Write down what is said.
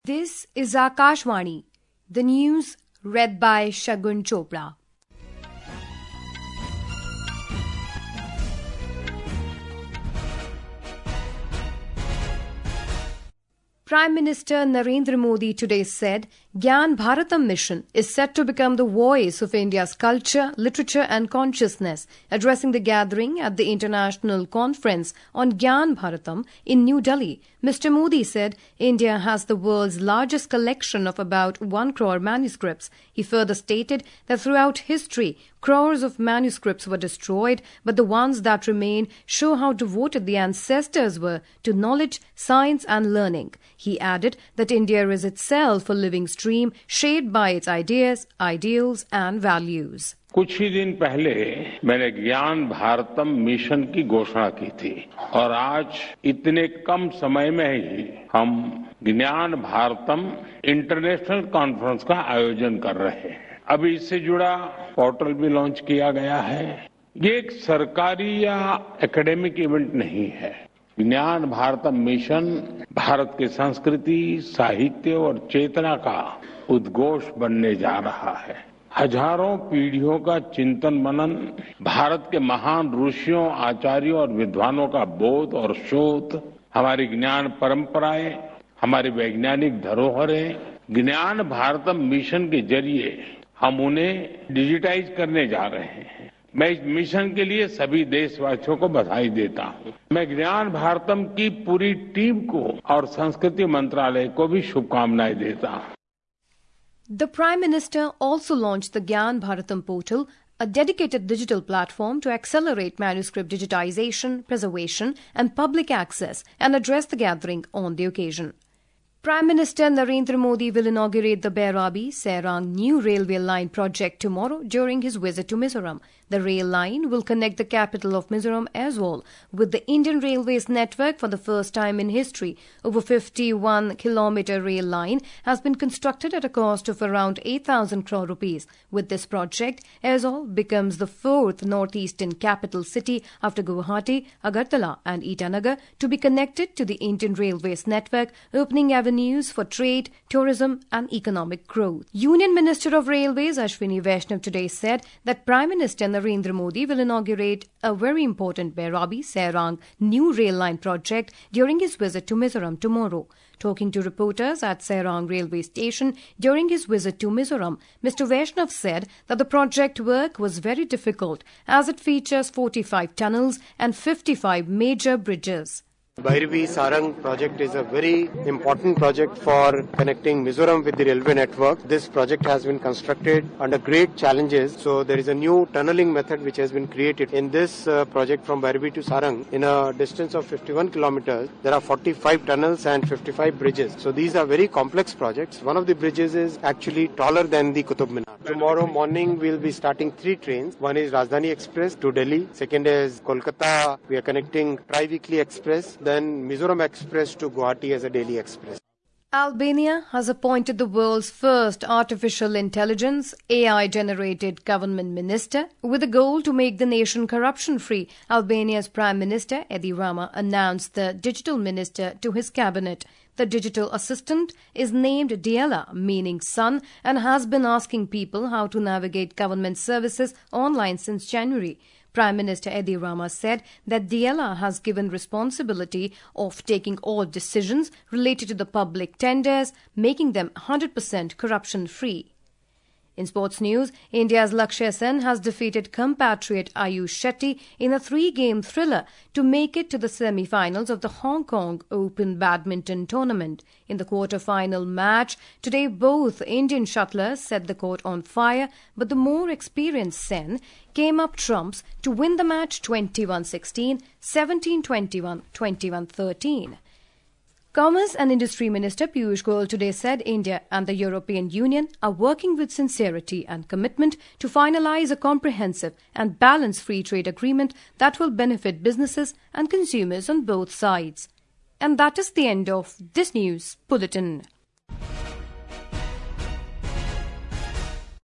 This is Akashvani, the news read by Shagun Chopra. Prime Minister Narendra Modi today said Gyan Bharatam mission is set to become the voice of India's culture, literature and consciousness. Addressing the gathering at the International Conference on Gyan Bharatam in New Delhi, Mr. Modi said India has the world's largest collection of about 1 crore manuscripts. He further stated that throughout history, crores of manuscripts were destroyed, but the ones that remain show how devoted the ancestors were to knowledge, science and learning. He added that India is itself a living stream shaped by its ideas, ideals and values. कुछ ही दिन पहले मैंने ज्ञान Bharatam mission की घोषणा की थी और आज इतने कम समय में ही हम ज्ञान भारतम इंटरनेशनल कॉन्फ्रेंस का आयोजन कर रहे हैं। अभी इससे जुड़ा पोर्टल भी लॉन्च किया गया है। ये एक सरकारी या एकेडमिक इवेंट नहीं है। ज्ञान भारतम मिशन भारत की संस्कृति, साहित्य और चेतना का उद्घोष बनने जा रहा है। हजारों पीढ़ियों का चिंतन मनन, भारत के महान ऋषियों, आचार्यों और विद्वानों का बोध और शोध, हमारी ज्ञान परंपराएं, हमारी वैज्ञानिक धरोहरें, ज्ञान भारतम मिशन के जरिए हम उन्हें डिजिटाइज करने जा रहे हैं। मैं इस मिशन के लिए सभी देशवासियों को बधाई देता हूं। मैं ज्ञान भारतम की पूरी टीम को और संस्कृति मंत्रालय को भी शुभकामनाएं देता हूं। The Prime Minister also launched the Gyan Bharatam portal, a dedicated digital platform to accelerate manuscript digitization, preservation and public access, and addressed the gathering on the occasion. Prime Minister Narendra Modi will inaugurate the Bairabi-Serang new railway line project tomorrow during his visit to Mizoram. The rail line will connect the capital of Mizoram Aizawl with the Indian Railways network for the first time in history. Over 51-kilometer rail line has been constructed at a cost of around 8,000 crore rupees. With this project, Aizawl becomes the fourth northeastern capital city after Guwahati, Agartala and Itanagar to be connected to the Indian Railways network, opening avenues for trade, tourism and economic growth. Union Minister of Railways Ashwini Vaishnav today said that Prime Minister Narendra Modi will inaugurate a very important Bairabi-Serang new rail line project during his visit to Mizoram tomorrow. Talking to reporters at Serang railway station during his visit to Mizoram, Mr. Vaishnav said that the project work was very difficult as it features 45 tunnels and 55 major bridges. Bairabi-Serang project is a very important project for connecting Mizoram with the railway network. This project has been constructed under great challenges. So there is a new tunneling method which has been created. In this project from Bairabi to Sarang, in a distance of 51 kilometers, there are 45 tunnels and 55 bridges. So these are very complex projects. One of the bridges is actually taller than the Qutub Minar. Tomorrow morning we will be starting 3 trains. One is Rajdhani Express to Delhi. Second is Kolkata. We are connecting Tri-Weekly Express. Then Mizoram Express to Guwahati as a daily express. Albania has appointed the world's first artificial intelligence AI-generated government minister with a goal to make the nation corruption-free. Albania's Prime Minister Edi Rama announced the digital minister to his cabinet. The digital assistant is named Diela, meaning son, and has been asking people how to navigate government services online since January. Prime Minister Edi Rama said that Diela has given responsibility of taking all decisions related to the public tenders, making them 100% corruption-free. In sports news, India's Lakshya Sen has defeated compatriot Ayush Shetty in a 3-game thriller to make it to the semi-finals of the Hong Kong Open Badminton Tournament. In the quarter-final match, today both Indian shuttlers set the court on fire, but the more experienced Sen came up trumps to win the match 21-16, 17-21, 21-13. Commerce and Industry Minister Piyush Goyal today said India and the European Union are working with sincerity and commitment to finalize a comprehensive and balanced free trade agreement that will benefit businesses and consumers on both sides. And that is the end of this news bulletin.